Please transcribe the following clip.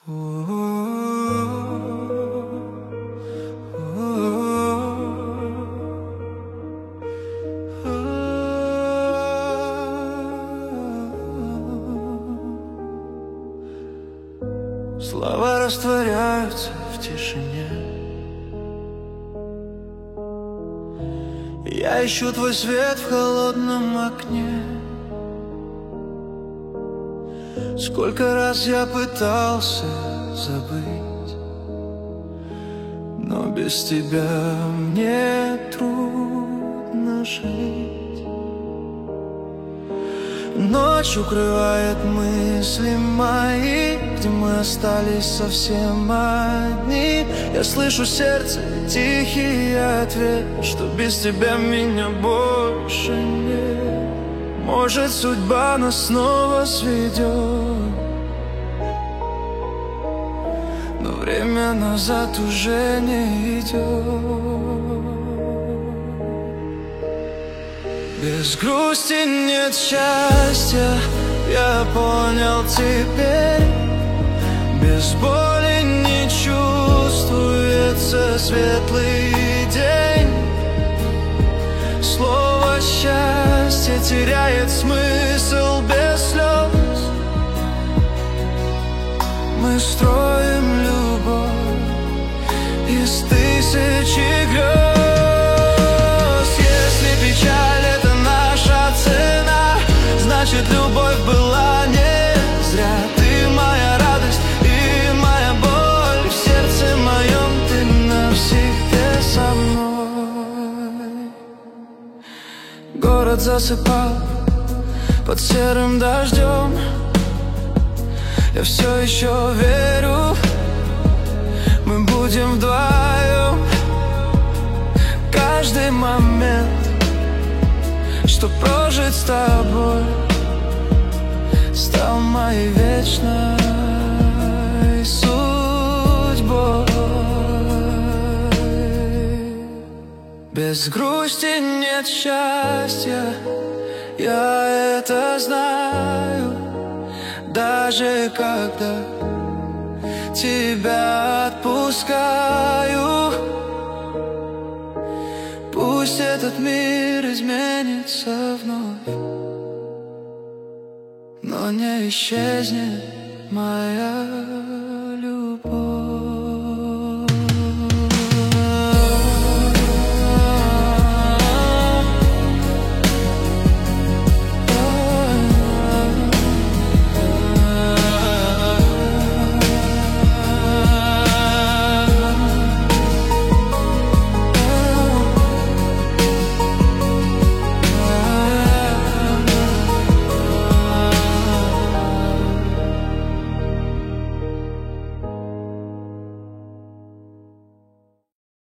Слова растворяются в тишине. Я ищу твой свет в холодном окне. Сколько раз я пытался забыть, но без тебя мне трудно жить. Ночь укрывает мысли мои, где мы остались совсем одни. Я слышу сердце тихий ответ, что без тебя меня больше нет. Может, судьба нас снова сведет, но время назад уже не идет. Без грусти нет счастья, я понял теперь. Без боли не чувствуется светлый день. Слово счастье теряет смысл без слез. Мы строим любовь из тысячи грез. Если печаль — это наша цена, значит, любовь была не зря. Ты моя радость и моя боль, в сердце моем ты навсегда со мной. Город засыпал под серым дождем. Я все еще верю, мы будем вдвоем. Каждый момент, что прожить с тобой, стал моей вечной судьбой. Без грусти нет счастья, я это знаю. Даже когда тебя отпускаю, пусть этот мир изменится вновь, но не исчезнет моя